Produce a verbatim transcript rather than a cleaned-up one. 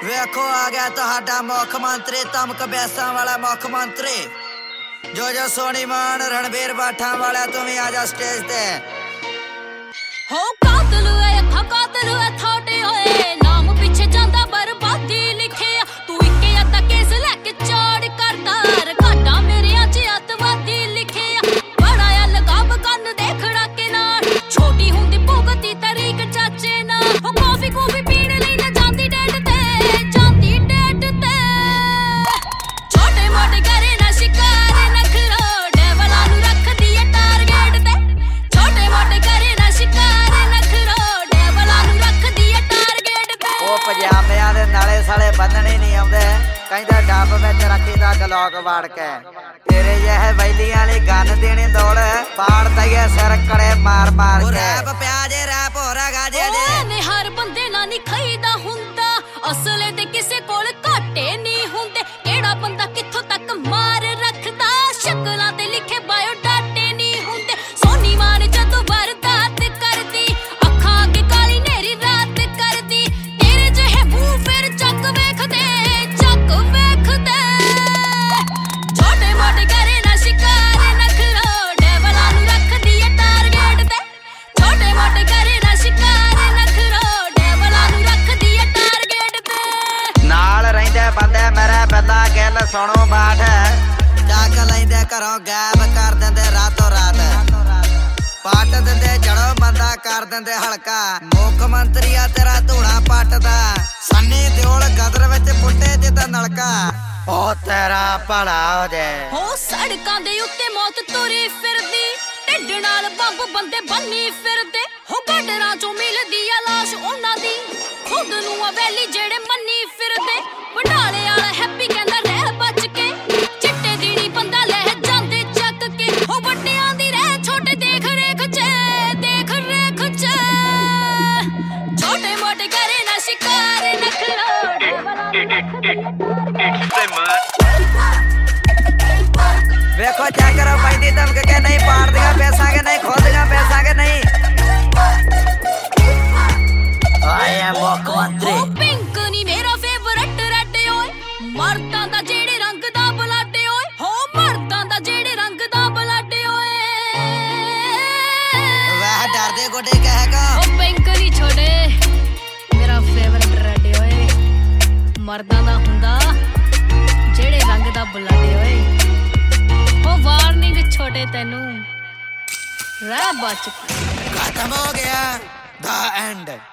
ਵੇਖੋ ਆ ਗਿਆ ਤੁਹਾਡਾ ਮੁੱਖ ਮੰਤਰੀ ਧਮਕ ਬੈਸਾਂ ਵਾਲਾ ਮੁੱਖ ਮੰਤਰੀ ਜੋ ਜੋ ਸੋਨੀ ਮਾਨ ਰਣਬੀਰ ਬਾਠਾਂ ਵਾਲਾ ਤੂੰ ਵੀ ਆ ਜਾ ਸਟੇਜ ਤੇ ਹੋ ਕਾਤਲ ਏ ਅੱਖਾਂ ਕਾਤਲ ਏ ਥੋੜੇ ਹੋਏ ਨਾਮ ਪਿੱਛੇ ਜਾਂਦਾ ਬਰਬਾਦੀ ਲਿਖਿਆ ਤੂੰ ਇੱਕੇ ਅੱਧਾ ਕੇਸ ਲੈ ਕੇ ਚੋੜ ਕਰਦਾ ਰਕਾਟਾ ਮੇਰੇ ਅੱਜ ਅੱਤਵਾਦੀ ਲਿਖਿਆ ਬੜਾ ਆ ਲਗਾਵ ਕੰਨ ਦੇਖੜਾ ਕੇ ਨਾਲ ਛੋਟੀ ਹੁੰਦੀ ਭੁਗਤੀ ਤਰੀਕ ਚਾਚੇ ਨਾਲ ਹੋ ਕਾਫੀ ਕੂਫੀ ਪੀਣ ਲਈ ਨਾ ਜਾਂਦੀ ਡੇਟ ਤੇ ਜਾਂਦੀ ਡੇਟ ਤੇ ਛੋਟੇ ਮੋਟੇ ਕਰੇ ਨਾ ਸ਼ਿਕਾਰ ਨਖਰੋ ਡੇਵਲਾਂ ਨੂੰ ਰੱਖਦੀ ਏ ਟਾਰਗੇਟ ਤੇ ਛੋਟੇ ਮੋਟੇ ਕਰੇ ਨਾ ਸ਼ਿਕਾਰ ਨਖਰੋ ਡੇਵਲਾਂ ਨੂੰ ਰੱਖਦੀ ਏ ਟਾਰਗੇਟ ਤੇ ਉਹ ਪਜਾਮਿਆਂ ਦੇ ਨਾਲੇ ਸਾਲੇ ਬੰਨਣੇ ਨਹੀਂ ਆਉਂਦੇ ਕਹਿੰਦਾ ਡੱਬ ਵਿੱਚ ਰੱਖੀਦਾ ਗਲੋਕ ਵਾੜ ਕੇ ਤੇਰੇ ਜਿਹੇ ਵੈਲੀਆਂ ਵਾਲੀ ਗੰਨ ਦੇਣੀ ਦੌੜ ਪਾੜ ਦਈਏ ਸਿਰ ਕੜੇ ਮਾਰ ਮਾਰ ਕੇ ਰੈਪ ਪਿਆ ਜੇ ਰੈਪ ਹੋ ਰਿਹਾ ਗਾਜੇ ਜੇ ਨੇ ਹਰ ਬੰਦੇ ਨਾਲ ਨਹੀਂ ਖਾਈਦਾ ਹੁੰਦਾ ਅਸਲੇ ਤੇ ਕਿਸੇ ਕੋਲ ਘਾਟੇ ਨਹੀਂ ਹੁੰਦੇ ਕਿਹੜਾ ਬੰਦਾ ਕਿੱਥੋਂ ਤੱਕ ਮਾਰ ਰੱਖਦਾ ਸ਼ਕਲਾਂ ਤੇ ਲਿਖੇ ਬਾਇਓ ਡਾਟੇ ਨਹੀਂ ਹੁੰਦੇ ਸੋਨੀ ਮਾਨ ਜਦੋਂ ਵਰਦਾਤ ਕਰਦੀ ਅੱਖਾਂ ਅੱਗੇ ਕਾਲੀ ਨੇਰੀ ਰਾਤ ਕਰਦੀ ਤੇਰੇ ਜਿਹੇ ਮੂੰਹ ਫਿਰ ਚੱਕ ਵੇਖਦੇ ਚੱਕ ਵੇਖਦੇ ਛੋਟੇ ਮੋਟੇ ਕਰੇ ਨਾ ਸ਼ਿਕਾਰ ਨਖਰੋ ਡੇਵਲਾਂ ਨੂੰ ਰੱਖਦੀ ਏ ਟਾਰਗੇਟ ਤੇ ਛੋਟੇ ਮੋਟੇ ਕਰੇ ਨਾ ਸ਼ਿਕਾਰ ਨਖਰੋ ਡੇਵਲਾਂ ਨੂੰ ਰੱਖਦੀ ਏ ਟਾਰਗੇਟ ਤੇ ਨਾਲ ਰਹਿੰਦੇ ਬੰਦੇ ਮੇਰੇ ਬੰਦਾ ਗੱਲ ਸੁਣੋ ਬਾਠ ਚੱਕ ਲੈਂਦੇ ਘਰੋਂ ਗਾਇਬ ਕਰ ਦਿੰਦੇ ਰਾਤੋਂ ਰਾਤ ਪੱਟ ਦਿੰਦੇ ਜੜੋਂ ਬੰਦਾ ਕਰ ਦਿੰਦੇ ਹਲਕਾ ਮੁੱਖ ਮੰਤਰੀ ਆ ਤੇਰਾ ਧੂਣਾ ਪੱਟਦਾ ਸੰਨੀ ਦਿਓਲ ਗਦਰ ਵਿੱਚ ਪੁੱਟੇ ਜਿੱਦਾਂ ਨਲਕਾ ਉਹ ਤੇਰਾ ਭਲਾ ਹੋ ਜੇ ਹੋ ਸੜਕਾਂ ਦੇ ਉੱਤੇ ਮੌਤ ਤੁਰੀ ਫਿਰਦੀ ਢਿੱਡ ਨਾਲ ਬੰਬ ਬੰਦੇ ਬੰਨੀ ਫਿਰਦੇ ਹੋ ਗੱਡਰਾਂ ਚੋਂ ਮਿਲਦੀ ਆ ਲਾਸ਼ ਉਹਨਾਂ ਦੀ ਖੁਦ ਨੂੰ ਆ ਵੈਲੀ ਜਿਹੜੇ ਮੰਨੀ ਫਿਰਦੇ ਬੰਡਾਲੇ ਵਾਲਾ ਹੈਪੀ ਕਹਿੰਦਾ ਰਹਿ ਬਚ ਕੇ ਚਿੱਟੇ ਦੀੜੀ ਬੰਦਾ ਲੈ ਜਾਂਦੇ ਚੱਕ ਕੇ ਹੋ ਵੱਡਿਆਂ ਦੀ ਰਹਿ ਛੋਟੇ ਦੇਖ ਰੇਖ ਚ ਦੇਖ ਰੇਖ ਚ ਛੋਟੇ ਮੋਟੇ ਕਰੇ ਨਾ ਸ਼ਿਕਾਰ ਨਖਰੋ ਡੇਵਲਾਂ ਨੂੰ ਰੱਖਦੀ ਵੇਖੋ ਚੈੱਕ ਕਰੋ ਪੈਂਦੀ ਧਮਕ ਕੇ ਨਹੀਂ ਪਾੜਦੀਆਂ ਪੈਸਾਂਗੇ ਨਹੀਂ ਖੋਦਦੀਆਂ ਪੈਸਾਂਗੇ ਨਹੀਂ ਆਏ ਆ ਮੁੱਖ ਮੰਤਰੀ ਪਿੰਕ ਨੀ ਮੇਰਾ ਫੇਵਰਟ ਰੈਡ ਓਏ ਮਰਦਾਂ ਦਾ ਜਿਹੜੇ ਰੰਗ ਦਾ ਬਲੱਡ ਓਏ ਹੋ ਮਰਦਾਂ ਦਾ ਜਿਹੜੇ ਰੰਗ ਦਾ ਬਲੱਡ ਓਏ ਵਾਹ ਡਰਦੇ ਗੋਡੇ ਕਹੇਗਾ ਉਹ ਪਿੰਕ ਨੀ ਛੋੜੇ ਮੇਰਾ ਫੇਵਰਟ ਰੈਡ ਓਏ ਮਰਦਾਂ ਦਾ ਹੁੰਦਾ ਜਿਹੜੇ ਰੰਗ ਦਾ ਬਲੱਡ ਓਏ ਹੋ ਵਾਰਨਿੰਗ ਛੋਟੇ ਤੈਨੂੰ ਰਹਿ ਬਚ ਖਤਮ ਹੋ ਗਿਆ ਦਾ ਐਂਡ